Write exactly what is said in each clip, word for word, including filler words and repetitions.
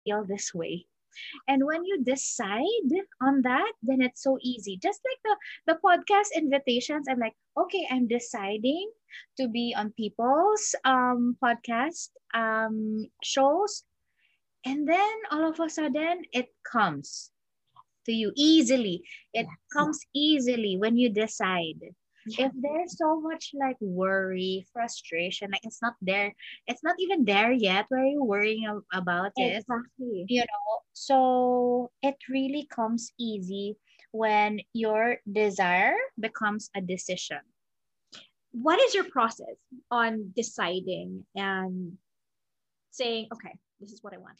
feel this way. And when you decide on that, then it's so easy. Just like the the podcast invitations, I'm like, okay, I'm deciding to be on people's um podcast um shows, and then all of a sudden it comes to you easily. It Yes. comes easily when you decide. If Yes. there's so much like worry, frustration, like it's not there, it's not even there yet. Where are you worrying ab- about it? Exactly. You know, so it really comes easy when your desire becomes a decision. What is your process on deciding and saying, okay, this is what I want?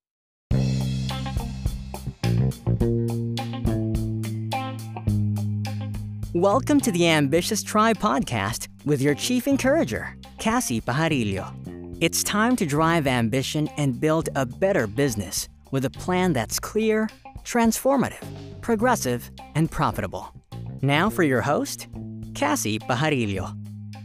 Welcome to the Ambitious Tribe podcast with your chief encourager, Cassie Pajarillo. It's time to drive ambition and build a better business with a plan that's clear, transformative, progressive, and profitable. Now for your host, Cassie Pajarillo.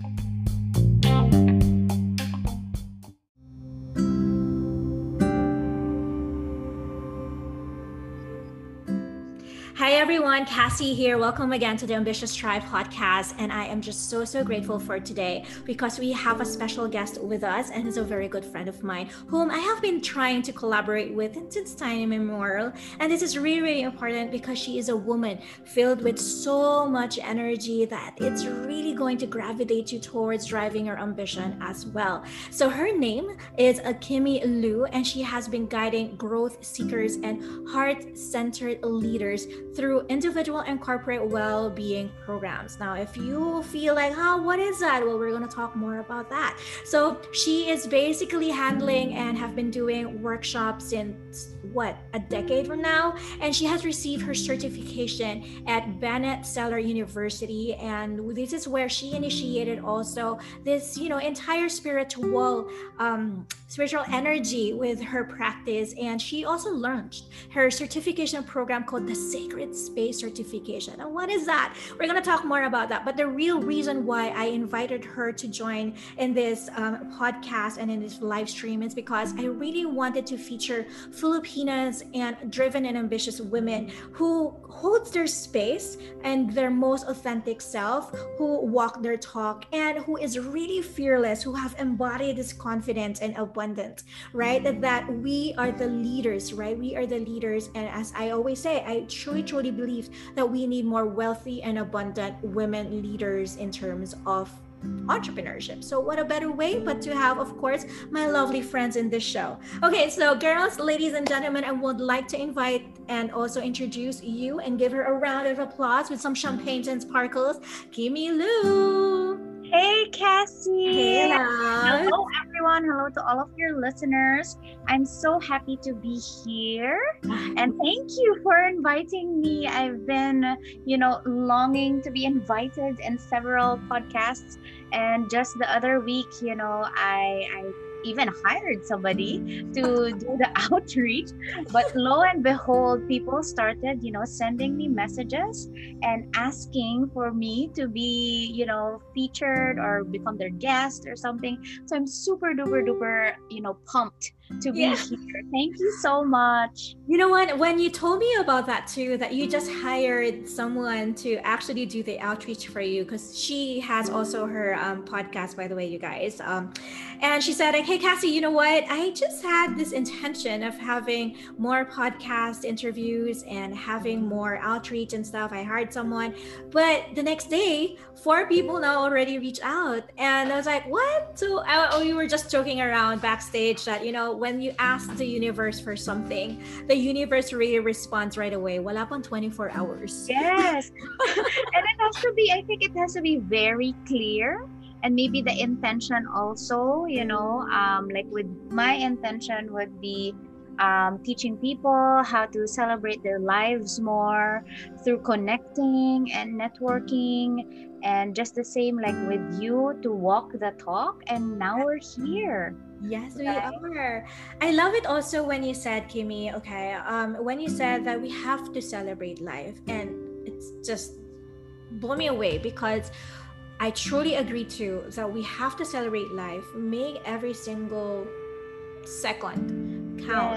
Hi everyone, Cassie here. Welcome again to the Ambitious Tribe podcast. And I am just so, so grateful for today because we have a special guest with us and he's a very good friend of mine whom I have been trying to collaborate with since time immemorial. And this is really, really important because she is a woman filled with so much energy that it's really going to gravitate you towards driving your ambition as well. So her name is Akimi Liu, and she has been guiding growth seekers and heart-centered leaders through individual and corporate well-being programs. Now, if you feel like, oh, what is that? Well, we're going to talk more about that. So she is basically handling and have been doing workshops since what, a decade from now, and she has received her certification at Bennett Seller University, and this is where she initiated also this, you know, entire spiritual um, spiritual energy with her practice. And she also launched her certification program called the Sacred Space Certification. And what is that? We're going to talk more about that. But the real reason why I invited her to join in this um, podcast and in this live stream is because I really wanted to feature Filipinas and driven and ambitious women who holds their space and their most authentic self, who walk their talk, and who is really fearless, who have embodied this confidence and abundance, right? That, that we are the leaders, right? We are the leaders. And as I always say, I truly, truly believe that we need more wealthy and abundant women leaders in terms of entrepreneurship. So what a better way but to have, of course, my lovely friends in this show. Okay, so girls, ladies and gentlemen, I would like to invite and also introduce you and give her a round of applause with some champagnes and sparkles. Kimi Lou. Hey, Cassie. Hey, love. Hello, everyone. Hello to all of your listeners. I'm so happy to be here. And thank you for inviting me. I've been, you know, longing to be invited in several podcasts. And just the other week, you know, I, I even hired somebody to do the outreach. But lo and behold, people started, you know, sending me messages and asking for me to be, you know, featured or become their guest or something. So I'm super duper duper, you know, pumped to be Yeah. here. Thank you so much. You know what? When you told me about that too, that you just hired someone to actually do the outreach for you, because she has also her um, podcast, by the way, you guys. Um, and she said, like, hey, Cassie, you know what? I just had this intention of having more podcast interviews and having more outreach and stuff. I hired someone. But the next day, four people now already reached out. And I was like, what? So I, we were just joking around backstage that, you know, when you ask the universe for something, the universe really responds right away. Wala pang twenty-four hours. Yes. And it has to be, I think it has to be very clear. And maybe the intention also, you know, um, like with my intention would be um, teaching people how to celebrate their lives more through connecting and networking. And just the same like with you to walk the talk. And now we're here. Yes, we Right? are. I love it also when you said, Kimi, okay, um, when you said that we have to celebrate life. And it's just blew me away because I truly agree too that we have to celebrate life, make every single second count, Yes.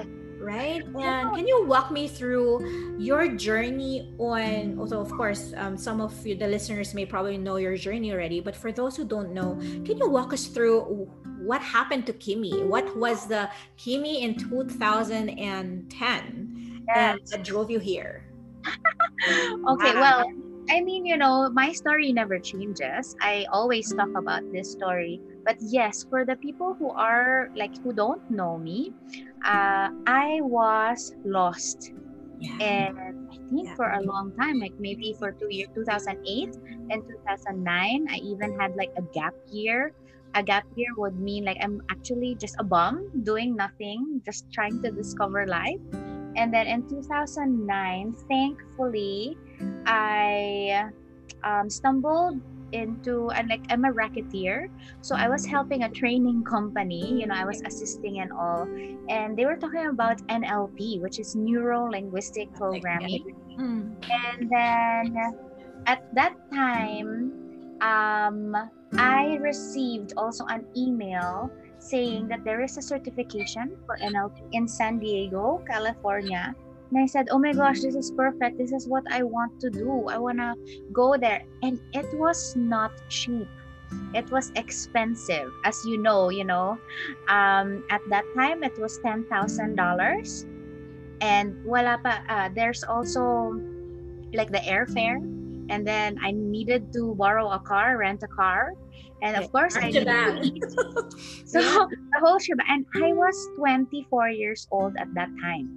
right? And can you walk me through your journey on, also of course, um, some of you, the listeners may probably know your journey already, but for those who don't know, can you walk us through what happened to Kimmy? What was the Kimmy in two thousand ten Yes. and that drove you here? Okay, well, I mean, you know, my story never changes. I always talk about this story. But yes, for the people who are like, who don't know me, uh, I was lost. Yeah. And I think Yeah. for a long time, like maybe for two years, two thousand eight and two thousand nine, I even had like a gap year. A gap year would mean like I'm actually just a bum doing nothing, just trying to discover life. And then in two thousand nine, thankfully, I um, stumbled into, and like I'm a racketeer, so I was helping a training company. You know, I was assisting and all, and they were talking about N L P, which is neuro linguistic programming. Mm. And then at that time, um, I received also an email saying that there is a certification for N L P in San Diego, California. And I said, oh my gosh, this is perfect. This is what I want to do. I want to go there. And it was not cheap. It was expensive. As you know, you know, um, at that time, it was ten thousand dollars. And wala pa, uh, there's also like the airfare. And then I needed to borrow a car, rent a car. And of course, I needed to eat. So the whole shebang. And I was twenty-four years old at that time.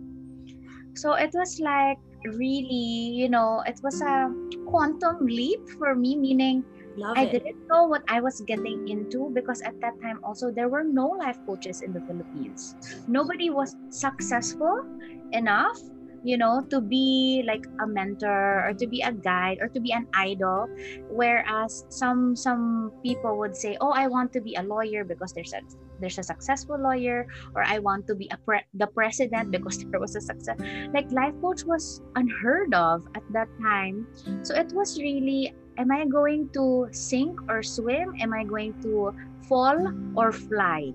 So it was like really, you know, it was a quantum leap for me, meaning Love I it. didn't know what I was getting into, because at that time also there were no life coaches in the Philippines. Nobody was successful enough, you know, to be like a mentor or to be a guide or to be an idol. Whereas some some people would say, oh, I want to be a lawyer because there's a there's a successful lawyer, or I want to be a pre- the president because there was a success. Like life coach was unheard of at that time. So it was really, am I going to sink or swim? Am I going to fall or fly?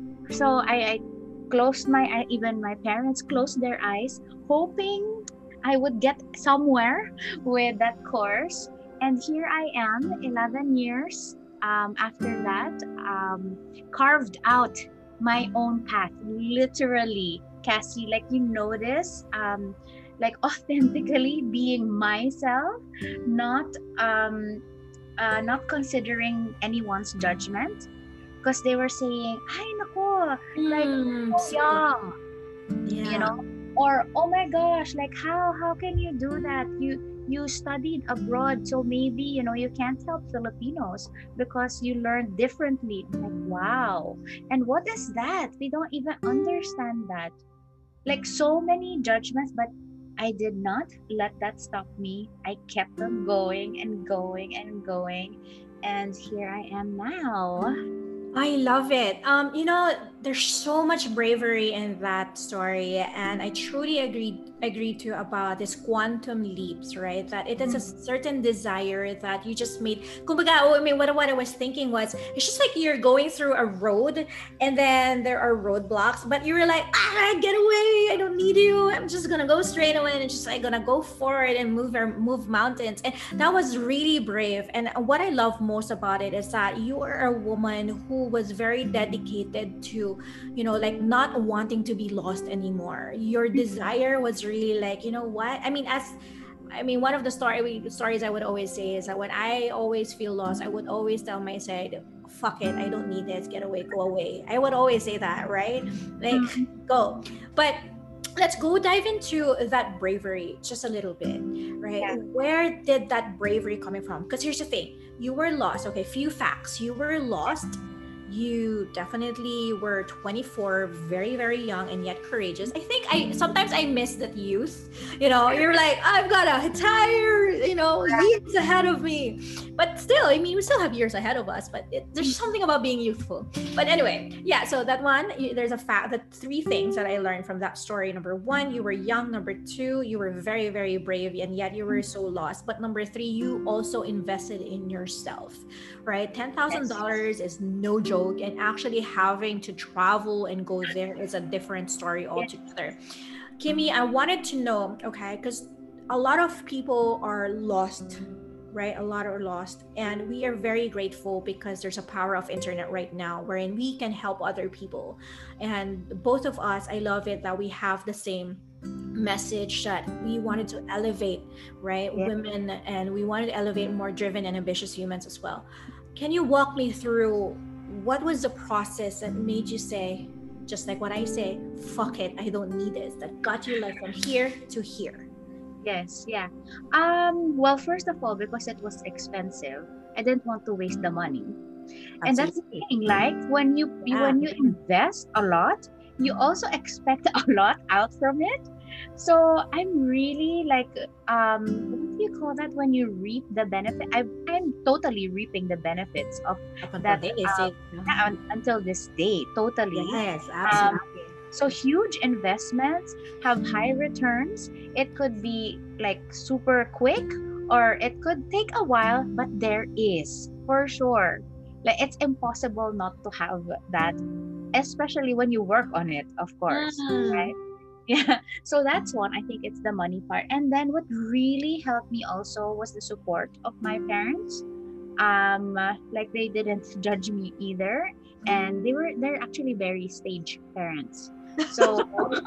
So I, I closed my eye, even my parents closed their eyes, hoping I would get somewhere with that course. And here I am, eleven years um, after that, um, carved out my own path, literally, Cassie, like you notice, um, like authentically being myself, not um, uh, not considering anyone's judgment, because they were saying, "Ay nako, like Mm, so young," yeah. you know, or "Oh my gosh, like how how can you do that? You you studied abroad, so maybe you know you can't help Filipinos because you learned differently." Like wow, and what is that? We don't even understand that. Like so many judgments, but I did not let that stop me. I kept on going and going and going, and here I am now. I love it. Um, you know, there's so much bravery in that story, and I truly agree agree to about this quantum leaps, right? That it is a certain desire that you just made. Kumbaga, oh, I mean, what, what I was thinking was, it's just like you're going through a road, and then there are roadblocks, but you were like, ah, get away! I don't need you. I'm just gonna go straight away and just like gonna go forward and move or move mountains. And that was really brave. And what I love most about it is that you are a woman who was very dedicated to, you know, like not wanting to be lost anymore. Your desire was really like, you know what? I mean, as I mean, one of the story stories I would always say is that when I always feel lost, I would always tell myself, fuck it, I don't need this, get away, go away. I would always say that, right? Like, go. But let's go dive into that bravery just a little bit, right? Yeah. Where did that bravery coming from? Because here's the thing, you were lost. Okay, few facts. You were lost. You definitely were twenty-four, very, very young and yet courageous. I think I sometimes I miss that youth. You know, you're like, I've got a entire, you know, leaps ahead of me. But but still, I mean, we still have years ahead of us, but it, there's something about being youthful. But anyway, yeah, so that one, there's a fact, the three things that I learned from that story. Number one, you were young. Number two, you were very, very brave, and yet you were so lost. But number three, you also invested in yourself, right? ten thousand dollars is no joke, and actually having to travel and go there is a different story altogether. Kimmy, I wanted to know, okay, because a lot of people are lost, right? A lot are lost, and we are very grateful because there's a power of internet right now wherein we can help other people. And both of us, I love it that we have the same message that we wanted to elevate, right? Yeah. Women, and we wanted to elevate more driven and ambitious humans as well. Can you walk me through what was the process that made you say, just like what I say, fuck it, I don't need this, that got you like from here to here? Yes, yeah. Um, well, first of all, because it was expensive, I didn't want to waste the money. Absolutely. And that's the thing, like when you yeah. when you invest a lot, you also expect a lot out from it. So I'm really like, um, what do you call that when you reap the benefit? I, I'm totally reaping the benefits of that um, yeah, until this day, totally. Yes, absolutely. Um, So huge investments have high returns. It could be like super quick, or it could take a while, but there is for sure. Like it's impossible not to have that, especially when you work on it, of course, mm. right? Yeah. So that's one. I think it's the money part. And then what really helped me also was the support of my parents. Um, like they didn't judge me either, and they were they're actually very stage parents. So,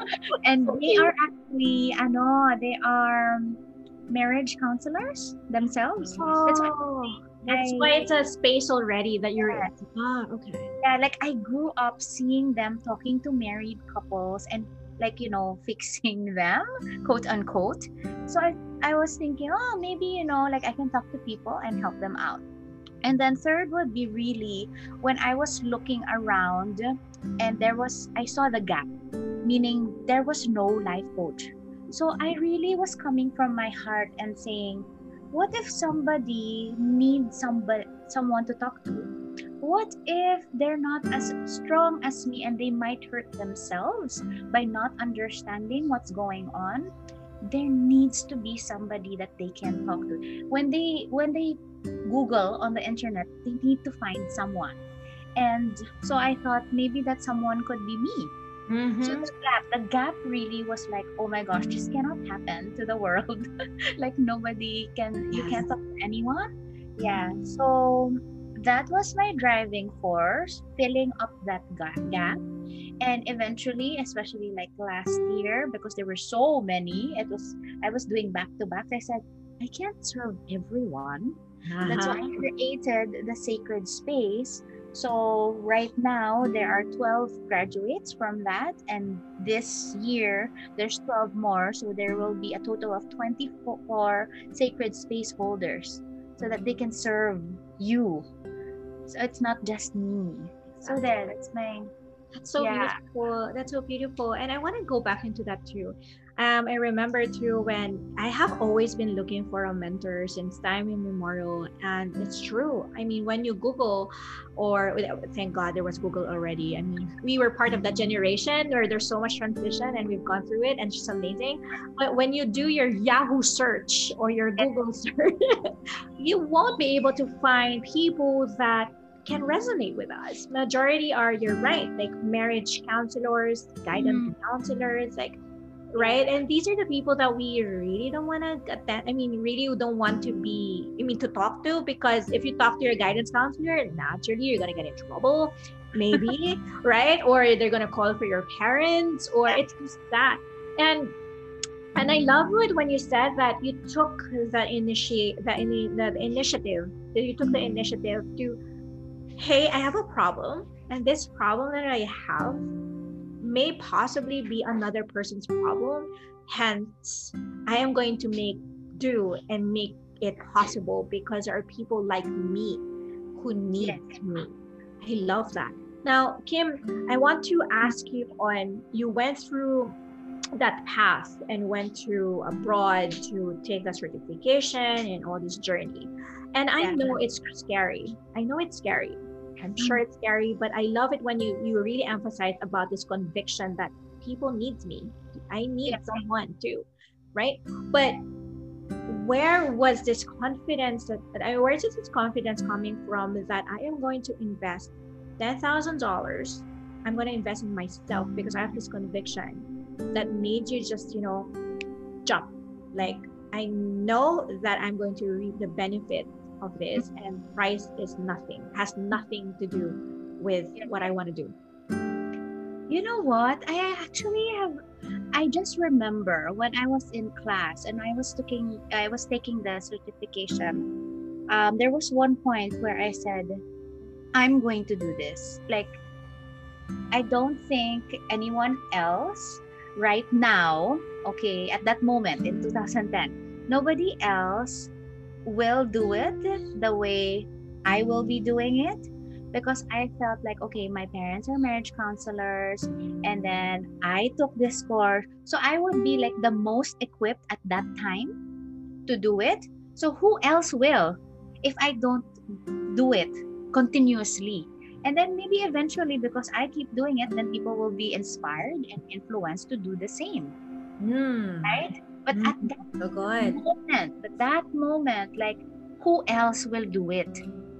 and they are actually, ano, they are marriage counselors themselves. Oh, that's why, that's I, why it's a space already that you're yeah. in. Ah, okay. Yeah, like I grew up seeing them talking to married couples and like, you know, fixing them, quote unquote. So I, I was thinking, oh, maybe, you know, like I can talk to people and help them out. And then third would be really when I was looking around and there was, I saw the gap, meaning there was no life coach. So I really was coming from my heart and saying, what if somebody needs somebody, someone to talk to? What if they're not as strong as me and they might hurt themselves by not understanding what's going on? There needs to be somebody that they can talk to. When they when they Google on the internet, they need to find someone. And so I thought maybe that someone could be me. Mm-hmm. So the gap, the gap really was like, oh my gosh, this cannot happen to the world. Like nobody can, you can't talk to anyone. Yeah. So that was my driving force, filling up that gap. And eventually, especially like last year, because there were so many, it was I was doing back to back. I said, I can't serve everyone. Uh-huh. That's why I created the Sacred Space. So right now there are twelve graduates from that, and this year there's twelve more. So there will be a total of twenty-four Sacred Space holders, so that they can serve you. So it's not just me. So there, that's my. That's so yeah. beautiful. That's so beautiful. And I want to go back into that too. Um, I remember too when I have always been looking for a mentor since time immemorial, and it's true. I mean, when you Google, or thank God there was Google already. I mean, we were part of that generation where there's so much transition, and we've gone through it, and it's just amazing. But when you do your Yahoo search or your Google search, you won't be able to find people that can resonate with us. Majority are, you're right, like marriage counselors, guidance mm. counselors, like, right? And these are the people that we really don't want to attend. I mean, really don't want to be, I mean, to talk to, because if you talk to your guidance counselor, naturally you're going to get in trouble, maybe, right? Or they're going to call for your parents, or it's just that. And and I love it when you said that you took the initiate the, in, the initiative, that you took the initiative to, hey, I have a problem, and this problem that I have may possibly be another person's problem. Hence, I am going to make do and make it possible because there are people like me who need yes. me. I love that. Now, Kim, I want to ask you on, you went through that path and went to abroad to take a certification and all this journey. And I Yeah. know it's scary. I know it's scary. I'm sure it's scary, but I love it when you you really emphasize about this conviction that people needs me. I need Yeah. someone too, right? But where was this confidence that, that I where is this confidence coming from that I am going to invest ten thousand dollars? I'm going to invest in myself because I have this conviction that made you just, you know, jump. Like, I know that I'm going to reap the benefit of this, and price is nothing, has nothing to do with what I want to do. You know what? I actually have. I just remember when I was in class and I was taking I was taking the certification. Um, there was one point where I said, "I'm going to do this." Like, I don't think anyone else right now, okay, at that moment in two thousand ten, nobody else will do it the way I will be doing it, because I felt like, okay, my parents are marriage counselors, and then I took this course, so I would be like the most equipped at that time to do it. So who else will if I don't do it continuously? And then maybe eventually, because I keep doing it, then people will be inspired and influenced to do the same, Mm. right? But Mm. at that So good. moment, but that moment, like, who else will do it?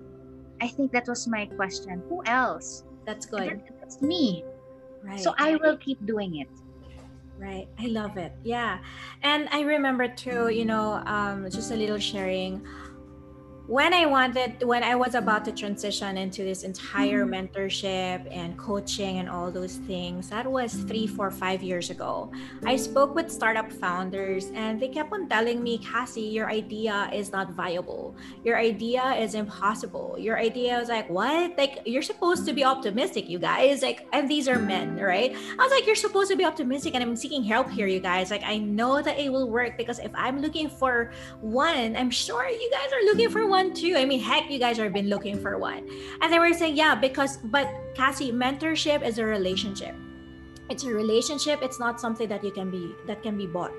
I think that was my question. Who else? That's And good. then it's me. Right. So I will keep doing it. Right. I love it. Yeah. And I remember too, you know, um, just a little sharing. When I wanted, when I was about to transition into this entire Mhm. mentorship and coaching and all those things, that was three, four, five years ago. I spoke with startup founders and they kept on telling me, Cassie, your idea is not viable. Your idea is impossible. Your idea was like, what? Like, you're supposed to be optimistic, you guys. Like, and these are men, right? I was like, you're supposed to be optimistic, and I'm seeking help here, you guys. Like, I know that it will work because if I'm looking for one, I'm sure you guys are looking for one too. I mean, heck, you guys have been looking for one. And they were saying, yeah, because, but Cassie, mentorship is a relationship. It's a relationship. It's not something that you can be, that can be bought.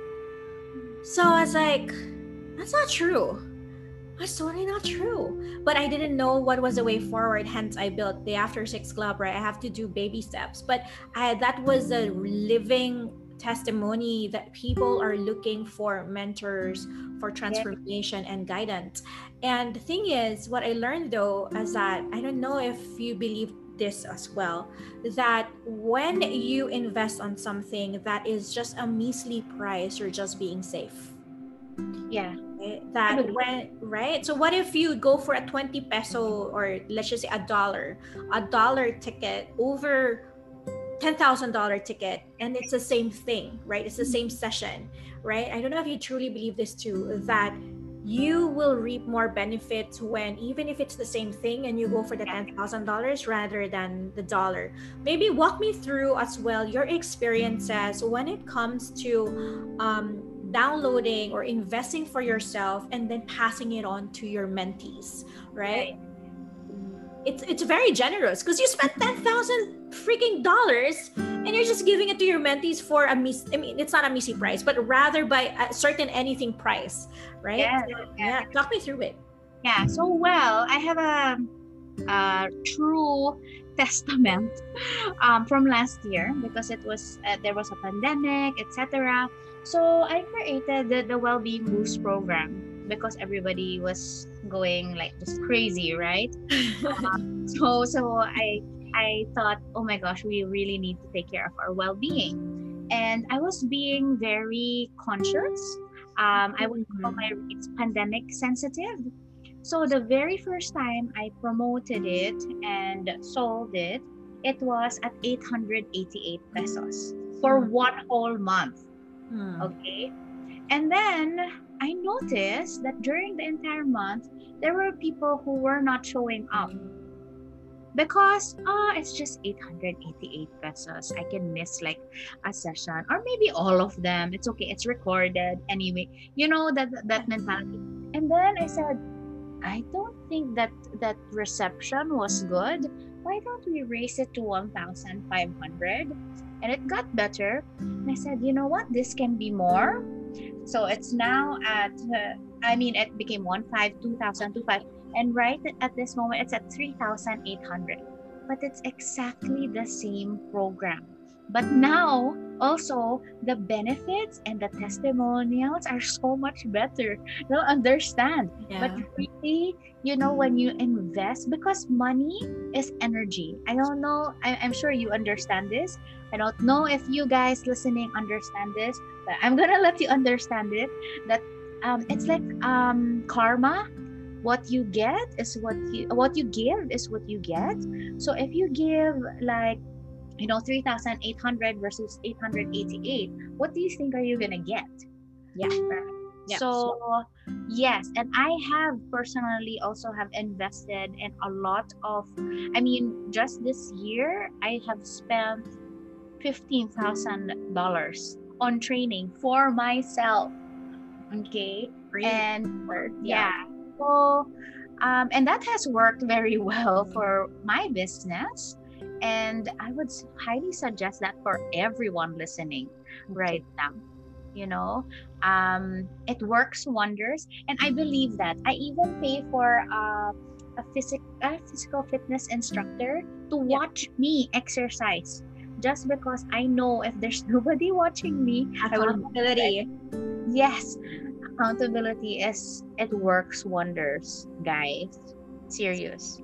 So I was like, that's not true. That's totally not true. But I didn't know what was the way forward. Hence, I built the After Six Club, right? I have to do baby steps. But I, that was a living testimony that people are looking for mentors for transformation and guidance. And the thing is, what I learned though is that, I don't know if you believe this as well, that when you invest on something that is just a measly price, you're just being safe. Yeah. Right? That when, right? So what if you go for a twenty peso, or let's just say a dollar, a dollar ticket over ten thousand dollar ticket, and it's the same thing, right? It's the same session, right? I don't know if you truly believe this too, that you will reap more benefits when, even if it's the same thing, and you go for the ten thousand dollars rather than the dollar. Maybe walk me through as well your experiences when it comes to um, downloading or investing for yourself and then passing it on to your mentees, right? Right. It's it's very generous because you spent ten thousand freaking dollars and you're just giving it to your mentees for a mis. I mean, it's not a missy price, but rather by a certain anything price, right? Yeah. So, yeah. Talk me through it. Yeah. So, well, I have a, a true testament um, from last year, because it was uh, there was a pandemic, et cetera. So I created the, the Well-Being Boost program because everybody was going like just crazy, right? um, so so I I thought, oh my gosh, we really need to take care of our well-being, and I was being very conscious. Um, I would call my rates pandemic sensitive. So the very first time I promoted it and sold it, it was at eight hundred eighty-eight pesos for one whole month. Hmm. Okay. And then I noticed that during the entire month, there were people who were not showing up because oh, it's just eight hundred eighty-eight pesos. I can miss like a session or maybe all of them. It's okay. It's recorded anyway. You know, that that mentality. And then I said, I don't think that that reception was good. Why don't we raise it to one thousand five hundred? And it got better. And I said, you know what? This can be more. So it's now at uh, I mean, it became one five, two thousand, two five, and right at this moment, it's at three thousand eight hundred. But it's exactly the same program. But now, also, the benefits and the testimonials are so much better. You understand? Yeah. But really, you know, when you invest, because money is energy. I don't know, I, I'm sure you understand this. I don't know if you guys listening understand this, but I'm gonna let you understand it. That um, it's like um, karma. What you get is what you what you give is what you get. So if you give like, you know, three thousand eight hundred versus eight hundred eighty-eight, what do you think are you gonna get? Yeah. Right. Yeah. So yes, and I have personally also have invested in a lot of, I mean, just this year I have spent fifteen thousand dollars on training for myself. Okay. Really? And Yeah. yeah. So um, and that has worked very well for my business. And I would s- highly suggest that for everyone listening right now. You know, um, it works wonders. And I believe that. I even pay for uh, a, physic- a physical fitness instructor to watch me exercise. Just because I know if there's nobody watching me, I will. Accountability. Yes, accountability is, it works wonders, guys. Serious.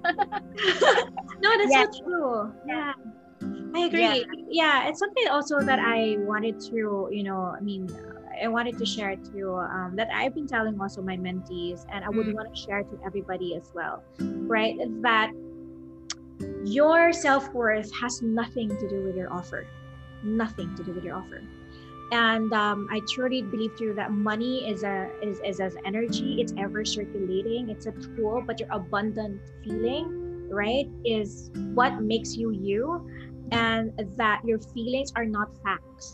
No, that's Yeah. so true. Yeah. I agree. Yeah. Yeah. It's something also that I wanted to, you know, I mean, I wanted to share to um, that I've been telling also my mentees, and I would Mm. want to share to everybody as well, right? That your self-worth has nothing to do with your offer. Nothing to do with your offer. And um, I truly believe too that money is a is, is as energy. It's ever circulating. It's a tool, but your abundant feeling, right, is what makes you you, and that your feelings are not facts.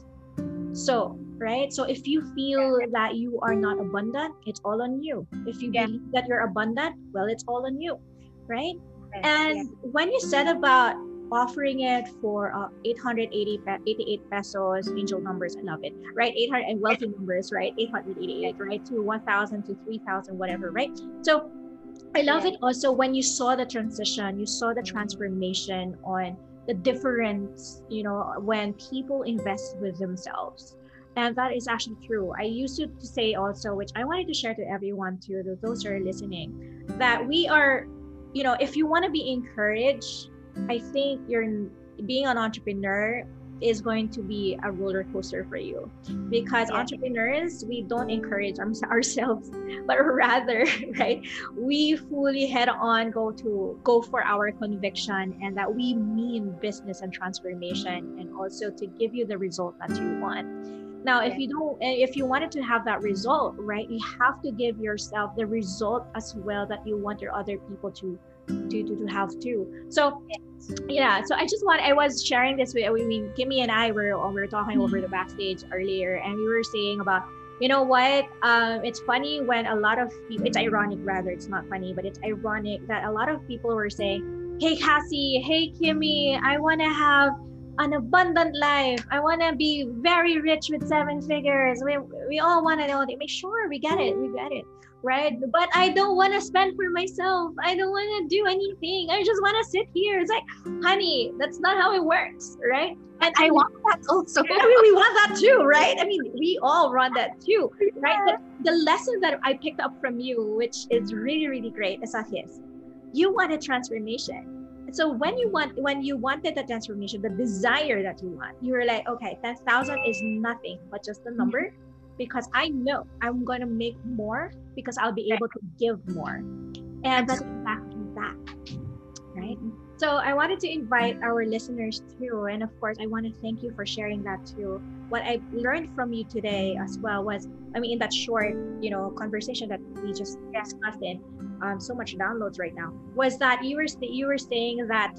So, right? So if you feel that you are not abundant, it's all on you. If you Yeah. believe that you're abundant, well, it's all on you, right? Yes, And yes. when you said about offering it for uh, eight hundred eighty-eight pesos, angel numbers, I love it, right? eight hundred and wealthy numbers, right? eight hundred eighty-eight, right? To one thousand to three thousand, whatever, right? So I love Yeah. it also when you saw the transition, you saw the transformation on the difference, you know, when people invest with themselves. And that is actually true. I used to, to say also, which I wanted to share to everyone too, to those who are listening, that we are, you know, if you want to be encouraged, I think you're being an entrepreneur is going to be a roller coaster for you, because Yeah. entrepreneurs, we don't encourage our- ourselves, but rather, right, we fully head on go to go for our conviction, and that we mean business and transformation, and also to give you the result that you want. Now, if Yeah. you don't, if you wanted to have that result, right, you have to give yourself the result as well that you want your other people to to to, to have too. So yeah, so I just want, I was sharing this with, I mean, Kimmy and I were we were talking over the backstage earlier, and we were saying about, you know what, um it's funny when a lot of people, it's ironic rather, it's not funny, but it's ironic that a lot of people were saying, hey Cassie, hey Kimmy, I want to have an abundant life, I want to be very rich with seven figures, we, we all want to know, make sure we get it, we get it, right? But I don't want to spend for myself, I don't want to do anything, I just want to sit here. It's like, honey, that's not how it works, right? And I I want that also. I mean, we want that too, right? I mean, we all want that too, right? But the lesson that I picked up from you, which is really, really great, is that his, you wanted transformation. So when you want, when you wanted the transformation, the desire that you want, you were like, okay, ten thousand is nothing but just a number, because I know I'm going to make more because I'll be able to give more. And that's exactly that, right? So I wanted to invite our listeners too. And of course, I want to thank you for sharing that too. What I learned from you today as well was, I mean, in that short, you know, conversation that we just discussed in, um, so much downloads right now, was that you were, you were saying that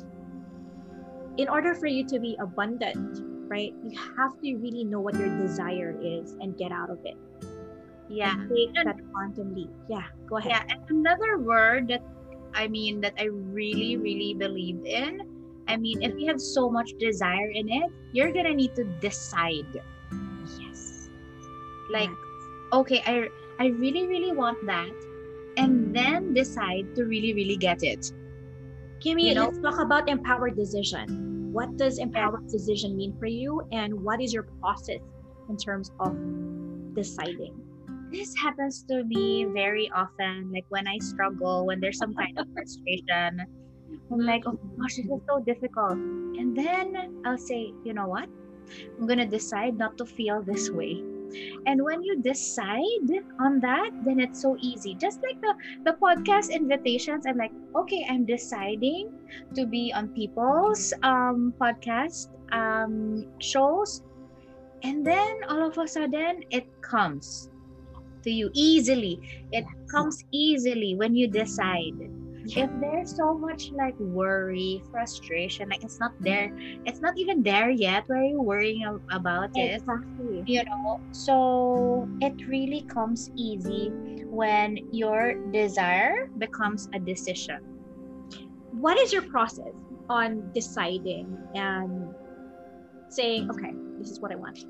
in order for you to be abundant, right, you have to really know what your desire is and get out of it. Yeah. And take And- that quantum leap. Yeah, go ahead. Yeah, and another word that I mean that I really, really believe in. I mean, if you have so much desire in it, you're gonna need to decide. Yes. Like, Yes. okay, I I really, really want that, and then decide to really, really get it. Kimmy, You know, let's talk about empowered decision. What does empowered decision mean for you, and what is your process in terms of deciding? this happens to me very often. Like when I struggle, when there's some kind of frustration, I'm like, oh gosh, this is so difficult. And then I'll say, you know what? I'm gonna decide not to feel this way. And when you decide on that, then it's so easy. Just like the, the podcast invitations, I'm like, okay, I'm deciding to be on people's um podcast um shows. And then all of a sudden it comes to you easily. It comes easily when you decide. If there's so much like worry, frustration, like it's not there, it's not even there yet. Why are you worrying a- about it? Exactly. You know, so it really comes easy when your desire becomes a decision. What is your process on deciding and saying, okay, this is what I want?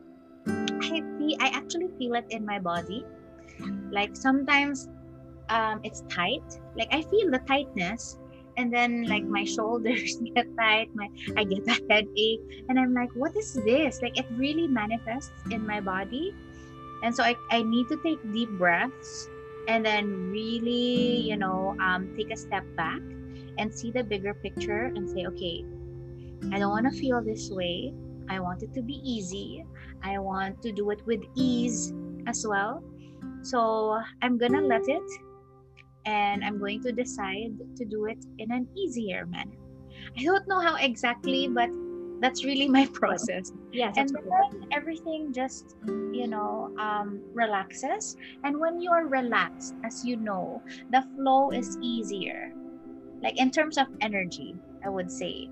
I feel, I actually feel it in my body. Like sometimes um, it's tight. Like I feel the tightness, and then like my shoulders get tight. My I get a headache, and I'm like, what is this? Like it really manifests in my body, and so I, I need to take deep breaths, and then really, you know, um, take a step back and see the bigger picture and say, okay, I don't want to feel this way. I want it to be easy. I want to do it with ease as well. So I'm gonna let it, and I'm going to decide to do it in an easier manner. I don't know how exactly, but that's really my process. Yes, And that's then everything just, you know, um, relaxes. And when you are relaxed, as you know, the flow is easier. Like in terms of energy, I would say,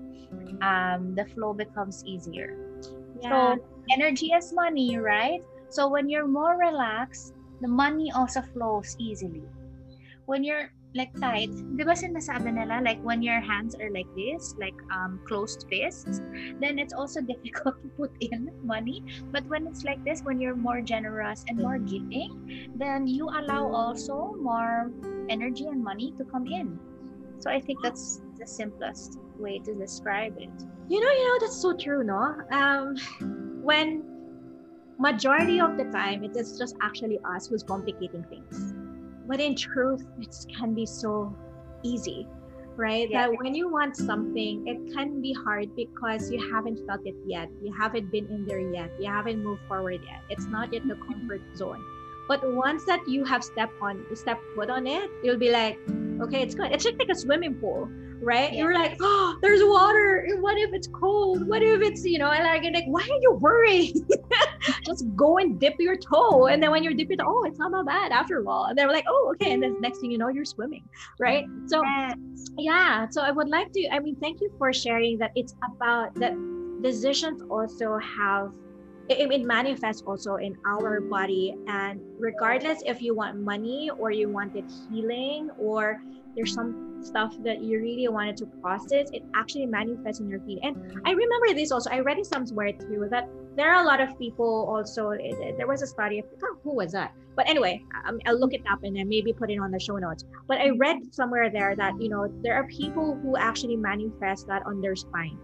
um, the flow becomes easier. yeah. So energy is money, right? So when you're more relaxed, the money also flows easily. When you're like tight, di ba sinasabi nila, like when your hands are like this, like um closed fists, then it's also difficult to put in money. But when it's like this, when you're more generous and more giving, then you allow also more energy and money to come in. So I think that's the simplest way to describe it. You know, you know, that's so true, no? Um, when majority of the time, it is just actually us who's complicating things. But in truth, it can be so easy, right? Yeah. That when you want something, it can be hard because you haven't felt it yet. You haven't been in there yet. You haven't moved forward yet. It's not yet the comfort zone. But once that you have stepped on, step foot on it, you'll be like, okay, it's good. It's just like a swimming pool, right? Yeah. You're like, oh, there's water. What if it's cold? What if it's, you know, and like, like why are you worried? Just go and dip your toe. And then when you're dipping, oh, it's not that bad after all. And they're like, oh, okay. And then next thing you know, you're swimming, right? So Yes. yeah. So I would like to, I mean, thank you for sharing that it's about that decisions also have, it, it manifests also in our body. And regardless if you want money or you wanted healing or there's some stuff that you really wanted to process, it actually manifests in your feet. And I remember this also, I read it somewhere too, that there are a lot of people also, it, there was a study, I forgot who was that. But anyway, um, I'll look it up and then maybe put it on the show notes. But I read somewhere there that, you know, there are people who actually manifest that on their spine,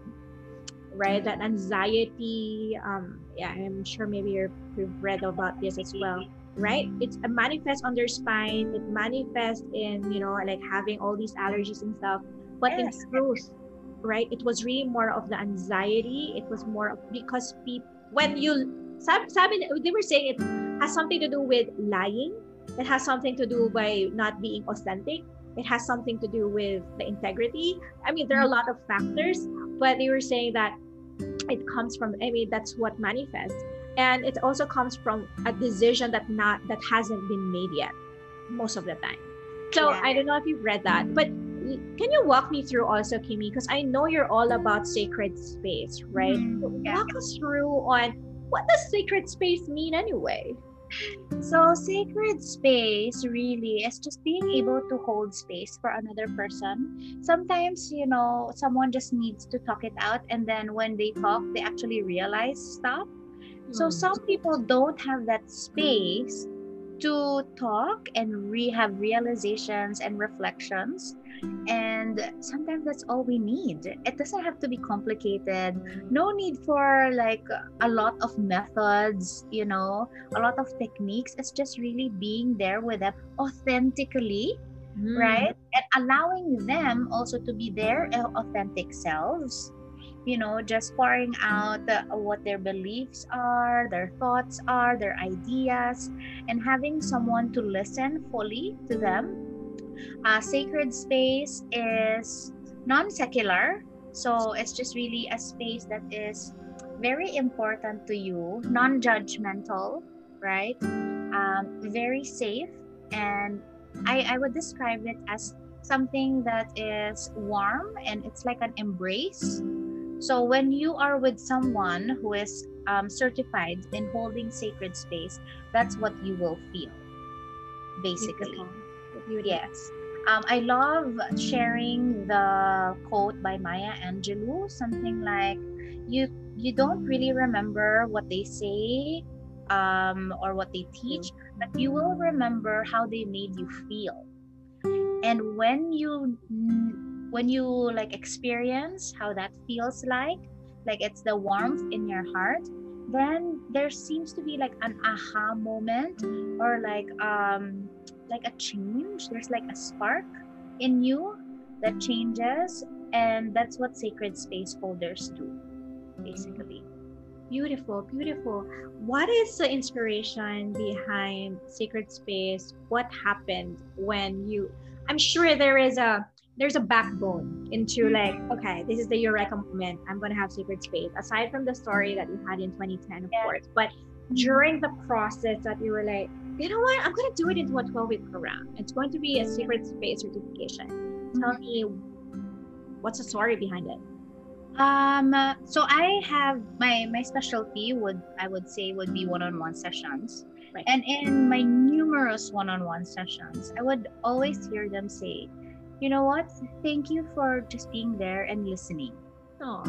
right? That anxiety, um, yeah, I'm sure maybe you're, you've read about this as well, right? It's a manifest on their spine. It manifests in, you know, like having all these allergies and stuff. But Yes. in truth, right, it was really more of the anxiety. It was more of, because people, when you, sabi, sabi, they were saying it has something to do with lying. It has something to do by not being authentic. It has something to do with the integrity. I mean, there are a lot of factors, but they were saying that it comes from, I mean, that's what manifests. And it also comes from a decision that not that hasn't been made yet, most of the time. So Yeah. I don't know if you've read that, but can you walk me through also, Kimmy? Because I know you're all about sacred space, right? Mhm. So Yeah. walk us through on what does sacred space mean anyway? So sacred space really is just being able to hold space for another person. Sometimes, you know, someone just needs to talk it out, and then when they talk, they actually realize stuff. So Hmm. some people don't have that space to talk and re have realizations and reflections. And sometimes that's all we need. It doesn't have to be complicated. No need for like a lot of methods, you know, a lot of techniques. It's just really being there with them authentically, Mm. right? And allowing them also to be their uh, authentic selves, you know, just pouring out uh, what their beliefs are, their thoughts are, their ideas, and having someone to listen fully to them. Uh, sacred space is non-secular, so it's just really a space that is very important to you, non-judgmental, right? Um, very safe, and I, I would describe it as something that is warm and it's like an embrace. So when you are with someone who is um, certified in holding sacred space, that's what you will feel, basically. Beautiful. Beautiful. Yes. Um, I love sharing the quote by Maya Angelou, something like, "You you don't really remember what they say, um, or what they teach, but you will remember how they made you feel. And when you when you like experience how that feels like, like it's the warmth in your heart, then there seems to be like an aha moment, or like um like a change. There's like a spark in you that changes, and that's what sacred space holders do, basically. Beautiful, beautiful. What is the inspiration behind Sacred Space? What happened when you, I'm sure there is a there's a backbone into like, okay, this is the Eureka moment. I'm gonna have Sacred Space. Aside from the story that you had in twenty ten, of Yeah. course, but during the process that you were like, you know what, I'm gonna do it into a twelve week program. It's going to be a Sacred Space certification. Tell me, what's the story behind it? Um, uh, so I have my my specialty would I would say would be one-on-one sessions. Right. And in my numerous one-on-one sessions, I would always hear them say, you know what? Thank you for just being there and listening. Aw.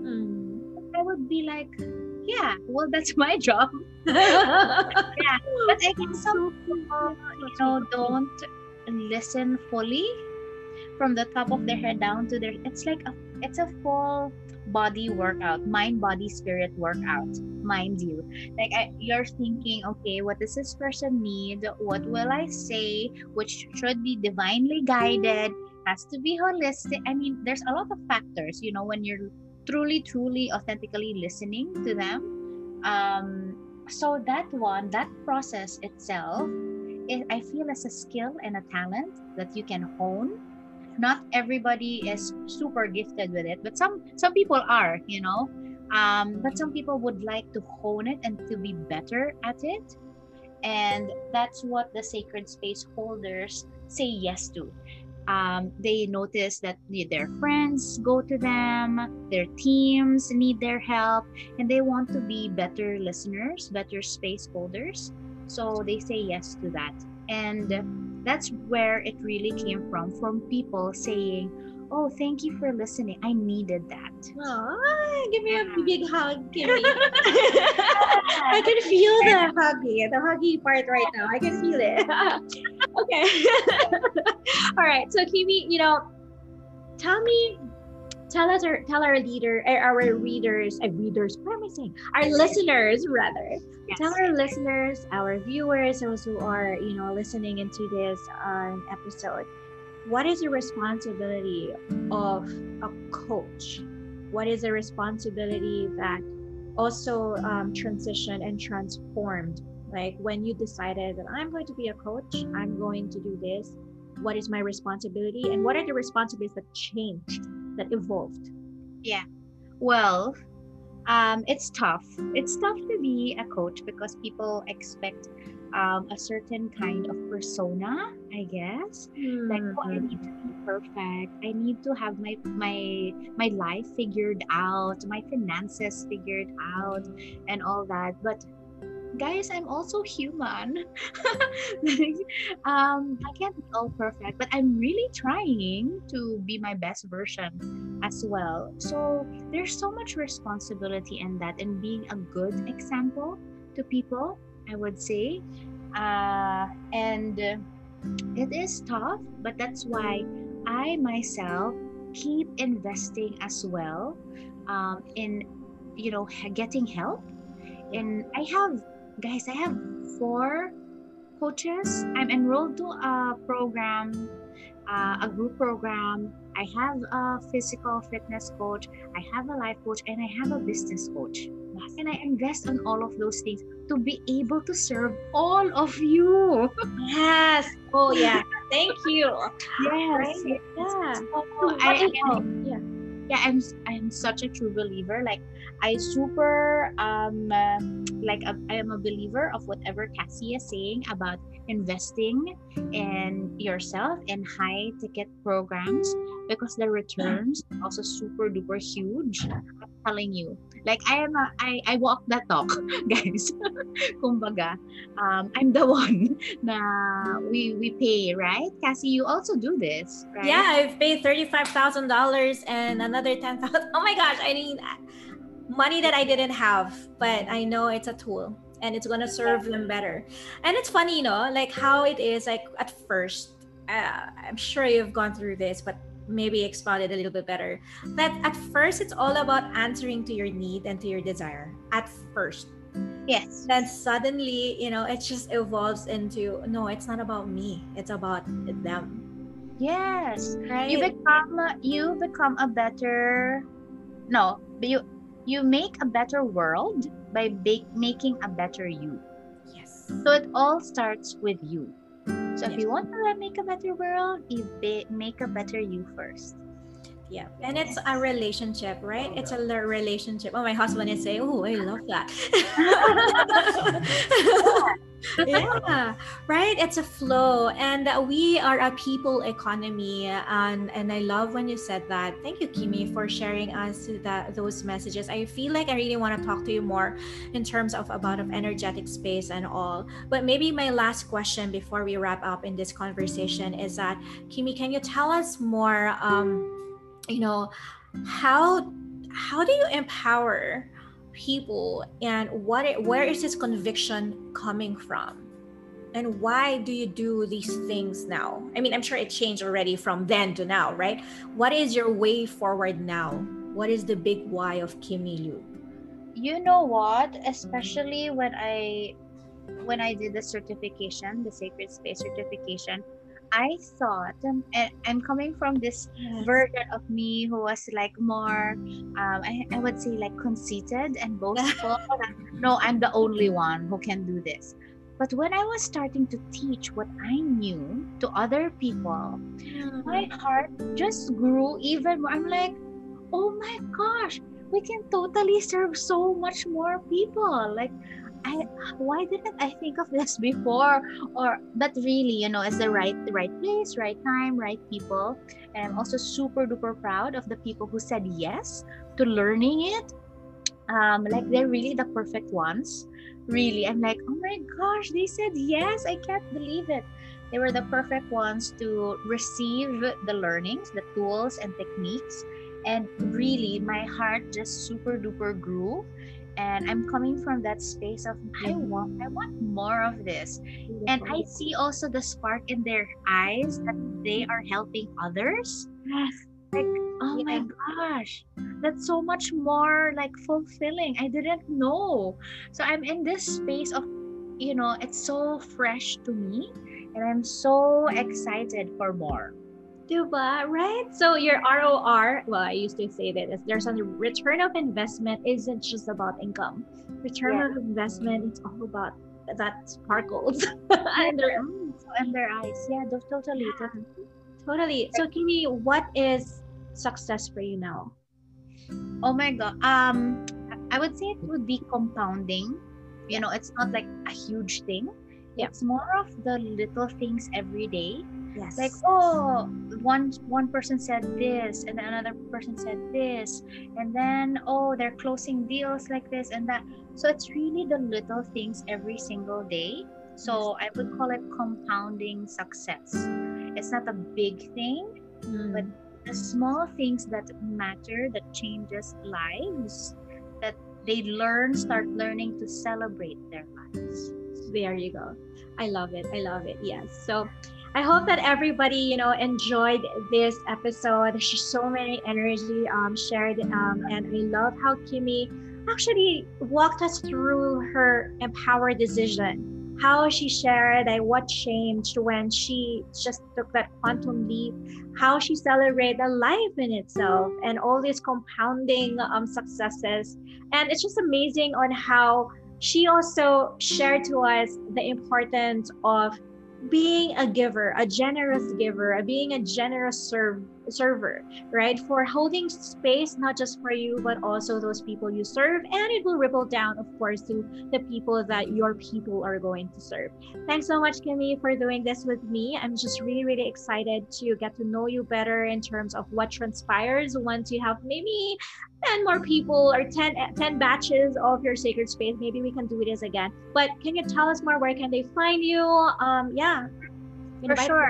Mm. I would be like, yeah, well, that's my job. Yeah. But I guess some people, you know, don't listen fully from the top of their head down to their. It's like a it's a full body workout, mind, body, spirit workout, mind you. Like I, you're thinking, okay, what does this person need? What will I say? Which should be divinely guided, has to be holistic. I mean, there's a lot of factors, you know, when you're truly, truly, authentically listening to them. Um, so that one, that process itself, it, I feel is a skill and a talent that you can hone. Not everybody is super gifted with it, but some some people are, you know. Um, but some people would like to hone it and to be better at it, and that's what the sacred space holders say yes to. Um, they notice that the- their friends go to them, their teams need their help, and they want to be better listeners, better space holders. So they say yes to that. And that's where it really came from, from people saying, oh, thank you for listening. I needed that. Aw, give me a big hug, Kimmy. I can feel the huggy, the huggy part right now. I can feel it. Okay. All right. So Kimmy, you know, tell me, tell us, our, tell our leader, uh, our readers, uh, readers. What am I saying? Our listeners, rather. Yes. Tell our listeners, our viewers, those who are, you know, listening into this um, episode, what is the responsibility of a coach? What is the responsibility that also um, transitioned and transformed? Like when you decided that I'm going to be a coach, I'm going to do this. What is my responsibility? And what are the responsibilities that changed, that evolved? Yeah. Well, um, it's tough. It's tough to be a coach because people expect um, a certain kind of persona, I guess. Like, oh, I need to be perfect. I need to have my my my life figured out, my finances figured out, and all that. But guys, I'm also human. Like, um, I can't be all perfect, but I'm really trying to be my best version as well. So there's so much responsibility in that, and being a good example to people, I would say. uh, and uh, it is tough, but that's why I myself keep investing as well, um, in you know h- getting help. And I have, guys, I have four coaches. I'm enrolled to a program, uh, a group program. I have a physical fitness coach, I have a life coach, and I have a business coach. And I invest on all of those things to be able to serve all of you. Yes. Oh yeah. Thank you. Yes, Right. yes. Yeah. So So I, what is I oh yeah. yeah, i'm s- I'm such a true believer. Like, I super um uh, like a, I am a believer of whatever Cassie is saying about investing in yourself in high ticket programs, because the returns are also super duper huge. I'm telling you, like, I am a, I, I walk that talk, guys. Kumbaga, um I'm the one na we we pay, right? Cassie, you also do this, Yeah, right? I've paid thirty-five thousand dollars and another ten thousand. Oh my gosh, I mean, money that I didn't have, but I know it's a tool and it's gonna serve them better. And it's funny, you know, like how it is. Like at first, uh, I'm sure you've gone through this, but maybe expound it a little bit better. That at first, it's all about answering to your need and to your desire. At first, Yes. then suddenly, you know, it just evolves into no, it's not about me. It's about them, Yes, you right? become you become a better no, but you you make a better world by ba- making a better you. Yes. So it all starts with you. So if Yes. you want to make a better world, you be- make a better you first. Yeah, and it's a relationship, right? It's a le- relationship. Oh, my husband is saying, "Oh, I love that." Yeah, right. It's a flow, and we are a people economy, and and I love when you said that. Thank you, Kimi, for sharing us that those messages. I feel like I really want to talk to you more in terms of about of energetic space and all. But maybe my last question before we wrap up in this conversation is that, Kimi, can you tell us more? Um, you know how how do you empower people, and what it, where is this conviction coming from, and why do you do these things now? I mean, I'm sure it changed already from then to now, right? What is your way forward now? What is the big why of Kimi Liu? You know what? Especially when I when I did the certification, the Sacred Space certification, I thought, um, and I'm coming from this Yes. version of me who was like more, um, I, I would say like conceited and boastful. That, no, I'm the only one who can do this. But when I was starting to teach what I knew to other people, my Hmm. heart just grew even more. I'm like, oh my gosh, we can totally serve so much more people. Like, I why didn't I think of this before? Or but really, you know, it's the right the right place, right time, right people. And I'm also super duper proud of the people who said yes to learning it. Um, like they're really the perfect ones. Really, I'm like, oh my gosh, they said yes. I can't believe it. They were the perfect ones to receive the learnings, the tools and techniques. And really, my heart just super duper grew. And I'm coming from that space of I want, I want more of this. And Beautiful. I see also the spark in their eyes that they are helping others. Yes. Like, oh my Yeah. gosh, that's so much more like fulfilling. I didn't know. So I'm in this space of, you know, it's so fresh to me, and I'm so excited for more. Diba, right? So your R O R, well, I used to say that if there's a return of investment isn't just about income. Return Yeah. of investment, it's all about that sparkles Yeah. in their Mm, so in their eyes. Yeah, do- totally, totally. totally. So Kimi, what is success for you now? Oh my god. Um, I would say it would be compounding. You Yeah. know, it's not like a huge thing. Yeah. It's more of the little things every day. Like, Yes. oh, one one person said this, and then another person said this, and then oh, they're closing deals like this and that. So it's really the little things every single day. Yes. So I would call it compounding success. It's not a big thing, but Mm. the small things that matter, that changes lives, that they learn, start learning to celebrate their lives. There you go. I love it. I love it. Yes. So I hope that everybody, you know, enjoyed this episode. There's so many energy um, shared, um, and I love how Kimmy actually walked us through her empowered decision, how she shared like, what changed when she just took that quantum leap, how she celebrated the life in itself, and all these compounding um, successes. And it's just amazing on how she also shared to us the importance of being a giver, a generous giver, being a generous serve, server, right? For holding space, not just for you, but also those people you serve. And it will ripple down, of course, to the people that your people are going to serve. Thanks so much, Kimmy, for doing this with me. I'm just really, really excited to get to know you better in terms of what transpires once you have maybe ten more people or ten, ten batches of your sacred space. Maybe we can do this again. But can you tell us more? Where can they find you? Um, yeah. For sure.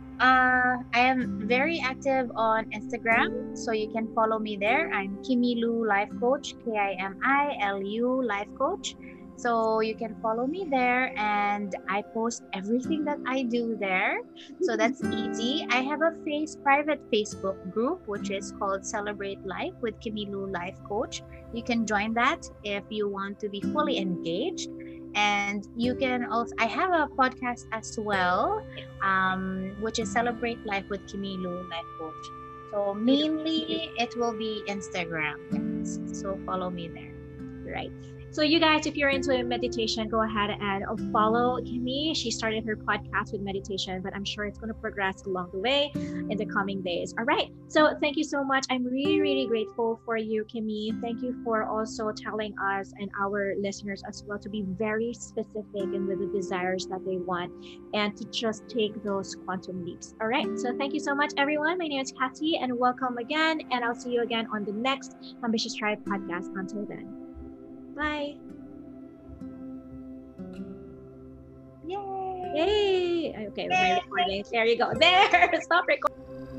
Uh, I am very active on Instagram, so you can follow me there. I'm Kimmy Lu Life Coach, K I M I L U Life Coach. So you can follow me there, and I post everything that I do there. So that's easy. I have a face private Facebook group, which is called Celebrate Life with Kimmy Lu Life Coach. You can join that if you want to be fully engaged. And you can also, I have a podcast as well, um, which is Celebrate Life with Kimmy Lu Life Coach. So mainly it will be Instagram. So follow me there. Right. So you guys, if you're into meditation, go ahead and follow Kimmy. She started her podcast with meditation, but I'm sure it's going to progress along the way in the coming days. All right. So thank you so much. I'm really, really grateful for you, Kimmy. Thank you for also telling us and our listeners as well to be very specific and with the desires that they want and to just take those quantum leaps. All right. So thank you so much, everyone. My name is Cassie, and welcome again. And I'll see you again on the next Ambitious Tribe podcast. Until then. Bye. Yay! Yay! Okay, my recording. There you go. There. Stop recording.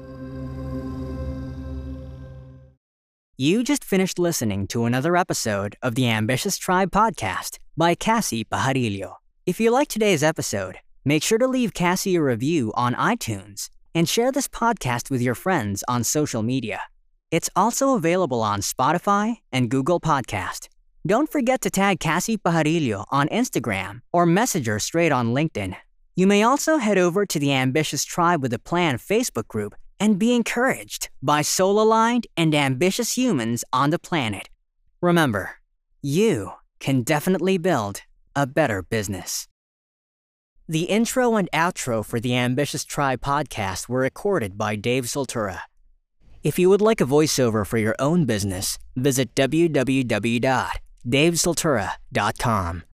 You just finished listening to another episode of the Ambitious Tribe podcast by Cassie Pajarillo. If you liked today's episode, make sure to leave Cassie a review on iTunes and share this podcast with your friends on social media. It's also available on Spotify and Google Podcast. Don't forget to tag Cassie Pajarillo on Instagram or message her straight on LinkedIn. You may also head over to the Ambitious Tribe with a Plan Facebook group and be encouraged by soul-aligned and ambitious humans on the planet. Remember, you can definitely build a better business. The intro and outro for the Ambitious Tribe podcast were recorded by Dave Soltura. If you would like a voiceover for your own business, visit w w w dot dave soltura dot com.